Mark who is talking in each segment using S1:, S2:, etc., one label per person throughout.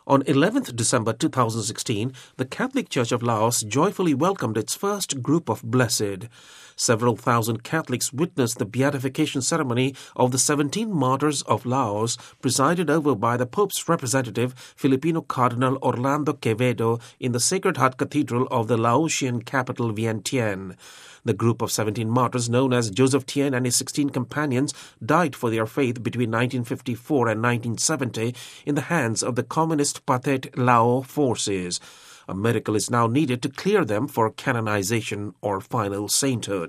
S1: On 11th December 2016, the Catholic Church of Laos joyfully welcomed its first group of blessed. Several thousand Catholics witnessed the beatification ceremony of the 17 martyrs of Laos, presided over by the Pope's representative, Filipino Cardinal Orlando Quevedo, in the Sacred Heart Cathedral of the Laotian capital Vientiane. The group of 17 martyrs, known as Joseph Tien and his 16 companions, died for their faith between 1954 and 1970 in the hands of the Communist Pathet Lao forces. A miracle is now needed to clear them for canonization or final sainthood.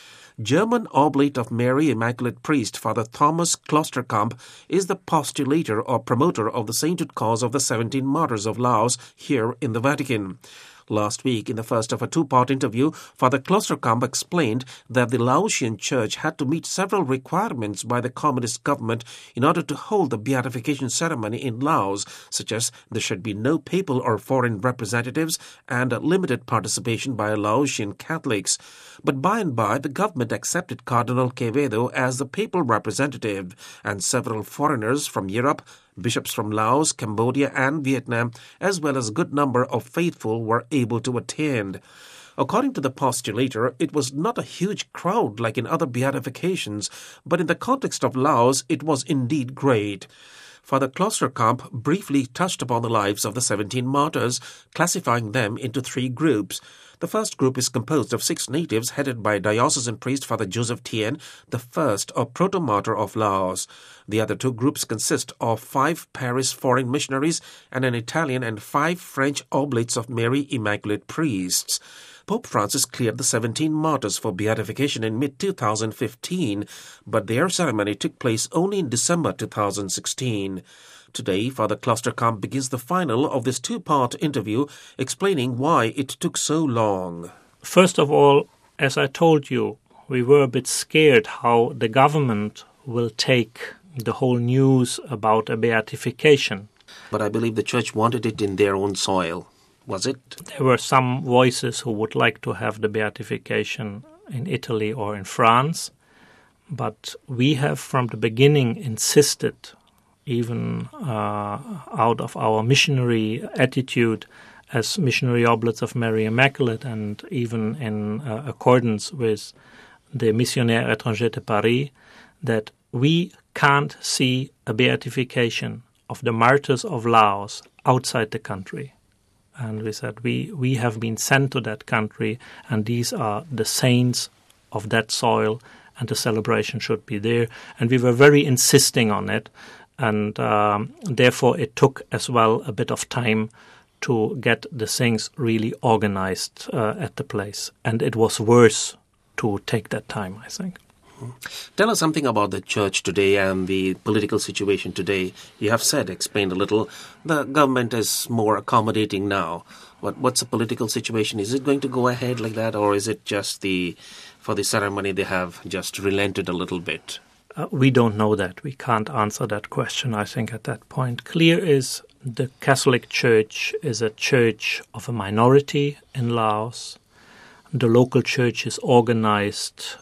S1: German Oblate of Mary Immaculate Priest Father Thomas Klosterkamp is the postulator or promoter of the sainthood cause of the 17 martyrs of Laos here in the Vatican. Last week, in the first of a two-part interview, Father Klosterkamp explained that the Laotian Church had to meet several requirements by the communist government in order to hold the beatification ceremony in Laos, such as there should be no papal or foreign representatives and limited participation by Laotian Catholics. But by and by, the government accepted Cardinal Quevedo as the papal representative, and several foreigners from Europe, bishops from Laos, Cambodia and Vietnam, as well as a good number of faithful, were able to attend. According to the postulator, it was not a huge crowd like in other beatifications, but in the context of Laos, it was indeed great. Father Klosterkamp briefly touched upon the lives of the 17 martyrs, classifying them into 3 groups. The first group is composed of 6 natives headed by diocesan priest Father Joseph Tien, the first or proto-martyr of Laos. The other 2 groups consist of 5 Paris foreign missionaries and an Italian and 5 French Oblates of Mary Immaculate Priests. Pope Francis cleared the 17 martyrs for beatification in mid-2015, but their ceremony took place only in December 2016. Today, Father Klosterkamp begins the final of this 2-part interview, explaining why it took so long.
S2: First of all, as I told you, we were a bit scared how the government will take the whole news about a beatification.
S1: But I believe the Church wanted it in their own soil. Was it?
S2: There were some voices who would like to have the beatification in Italy or in France, but we have from the beginning insisted, even out of our missionary attitude as missionary oblates of Mary Immaculate, and even in accordance with the Missionnaires Étrangers de Paris, that we can't see a beatification of the martyrs of Laos outside the country. And we said we have been sent to that country, and these are the saints of that soil, and the celebration should be there. And we were very insisting on it, and therefore it took as well a bit of time to get the things really organized at the place. And it was worth to take that time, I think.
S1: Tell us something about the Church today and the political situation today. You have explained a little, the government is more accommodating now. What's the political situation? Is it going to go ahead like that, or is it just for the ceremony they have just relented a little bit?
S2: We don't know that. We can't answer that question, I think, at that point. Clear is the Catholic Church is a church of a minority in Laos. The local church is organized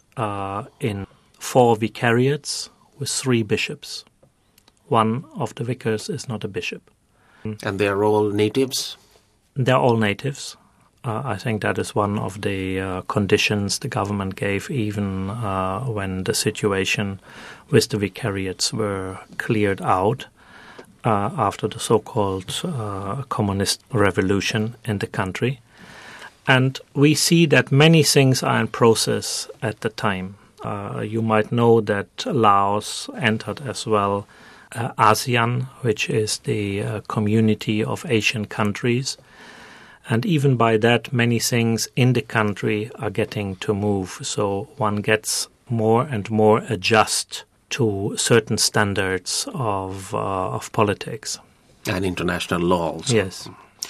S2: in 4 vicariates with 3 bishops. One of the vicars is not a bishop.
S1: And they are all natives?
S2: They're all natives. I think that is one of the conditions the government gave, even when the situation with the vicariates were cleared out after the so-called communist revolution in the country. And we see that many things are in process at the time. You might know that Laos entered as well ASEAN, which is the community of Asian countries. And even by that, many things in the country are getting to move. So one gets more and more adjust to certain standards of politics.
S1: And international law also.
S2: Yes.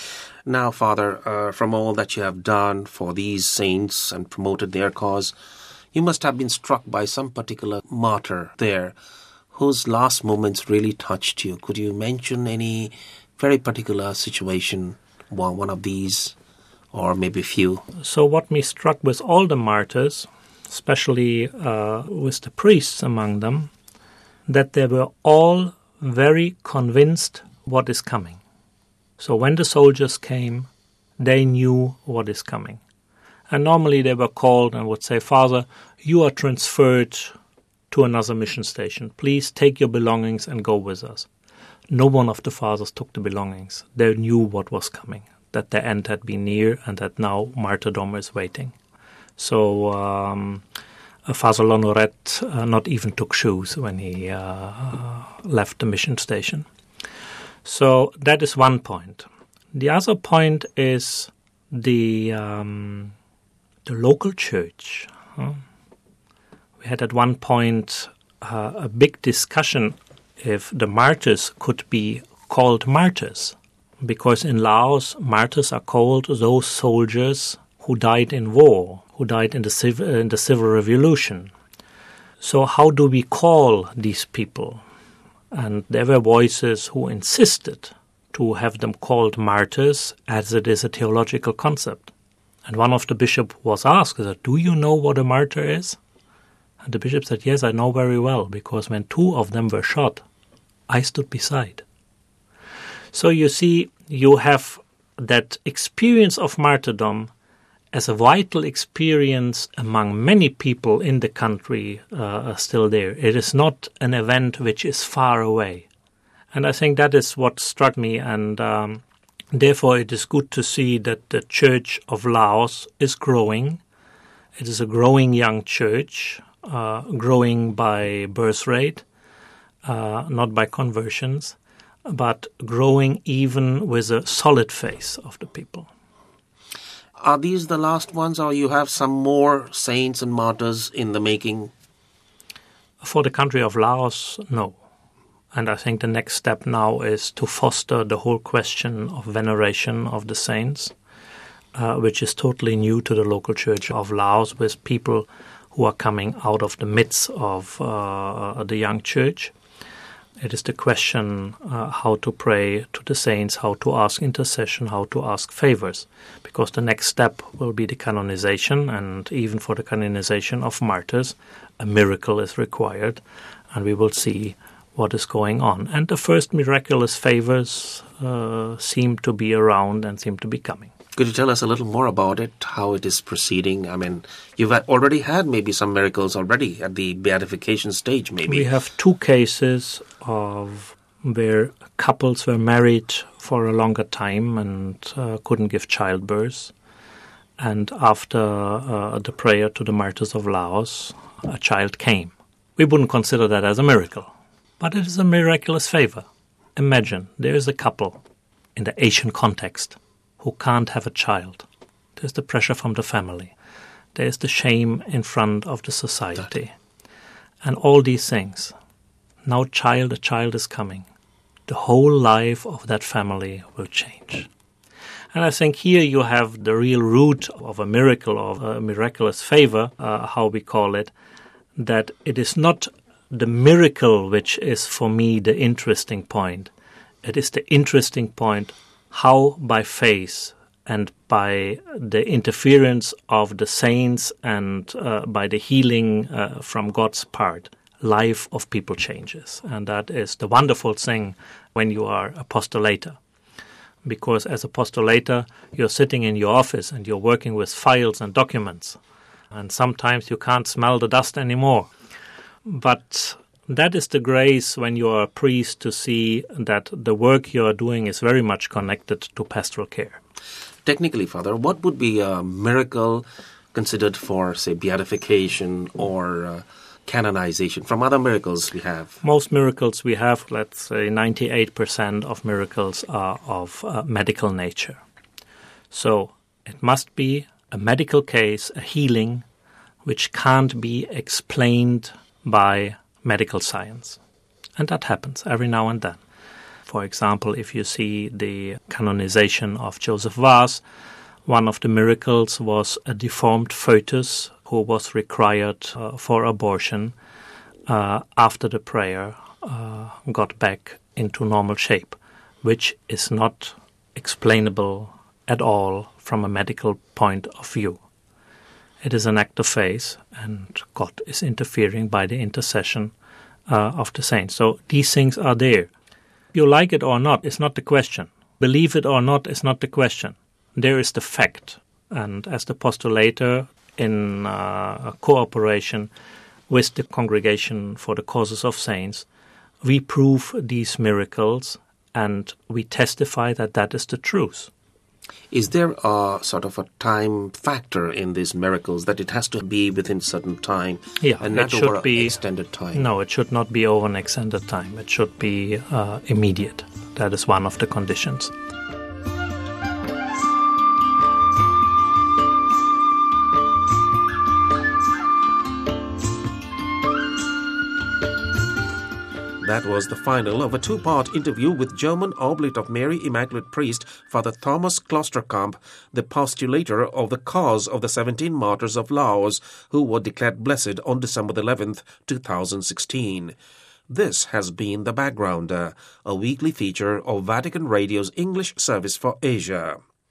S1: Now, Father, from all that you have done for these saints and promoted their cause, you must have been struck by some particular martyr there whose last moments really touched you. Could you mention any very particular situation, one of these, or maybe a few?
S2: So what me struck with all the martyrs, especially with the priests among them, that they were all very convinced what is coming. So when the soldiers came, they knew what is coming. And normally they were called and would say, Father, you are transferred to another mission station. Please take your belongings and go with us. No one of the fathers took the belongings. They knew what was coming, that their end had been near and that now martyrdom is waiting. So Father Lonoret not even took shoes when he left the mission station. So that is one point. The other point is the local church. We had at one point a big discussion if the martyrs could be called martyrs, because in Laos, martyrs are called those soldiers who died in war, who died in the civil revolution. So how do we call these people? And there were voices who insisted to have them called martyrs, as it is a theological concept. And one of the bishops was asked, do you know what a martyr is? And the bishop said, yes, I know very well, because when 2 of them were shot, I stood beside. So you see, you have that experience of martyrdom as a vital experience among many people in the country still there. It is not an event which is far away. And I think that is what struck me, and therefore it is good to see that the Church of Laos is growing. It is a growing young church, growing by birth rate, not by conversions, but growing even with a solid faith of the people.
S1: Are these the last ones, or you have some more saints and martyrs in the making?
S2: For the country of Laos, no. And I think the next step now is to foster the whole question of veneration of the saints, which is totally new to the local church of Laos, with people who are coming out of the midst of the young church. It is the question how to pray to the saints, how to ask intercession, how to ask favors, because the next step will be the canonization, and even for the canonization of martyrs, a miracle is required, and we will see what is going on. And the first miraculous favors seem to be around and seem to be coming.
S1: Could you tell us a little more about it, how it is proceeding? I mean, you've already had maybe some miracles already at the beatification stage, maybe.
S2: We have 2 cases of where couples were married for a longer time and couldn't give childbirth. And after the prayer to the martyrs of Laos, a child came. We wouldn't consider that as a miracle, but it is a miraculous favor. Imagine, there is a couple in the Asian context who can't have a child. There's the pressure from the family. There's the shame in front of the society. And all these things. Now a child is coming. The whole life of that family will change. And I think here you have the real root of a miracle, of a miraculous favor, how we call it, that it is not the miracle which is for me the interesting point. It is the interesting point how by faith and by the interference of the saints and by the healing from God's part, life of people changes. And that is the wonderful thing when you are apostolator. Because as apostolator, you're sitting in your office and you're working with files and documents. And sometimes you can't smell the dust anymore. But that is the grace when you are a priest to see that the work you are doing is very much connected to pastoral care.
S1: Technically, Father, what would be a miracle considered for, say, beatification or canonization from other miracles we have?
S2: Most miracles we have, let's say 98% of miracles are of medical nature. So it must be a medical case, a healing, which can't be explained by medical science. And that happens every now and then. For example, if you see the canonization of Joseph Vaz, one of the miracles was a deformed fetus who was required for abortion after the prayer got back into normal shape, which is not explainable at all from a medical point of view. It is an act of faith, and God is interfering by the intercession of the saints. So these things are there. You like it or not, it's not the question. Believe it or not is not the question. There is the fact. And as the postulator in cooperation with the Congregation for the Causes of Saints, we prove these miracles and we testify that that is the truth.
S1: Is there a sort of a time factor in these miracles, that it has to be within certain time and not over an extended time?
S2: No, it should not be over an extended time. It should be immediate. That is one of the conditions.
S1: That was the final of a two-part interview with German Oblate of Mary Immaculate priest Father Thomas Klosterkamp, the postulator of the cause of the 17 martyrs of Laos, who were declared blessed on December 11th, 2016. This has been The Backgrounder, a weekly feature of Vatican Radio's English service for Asia.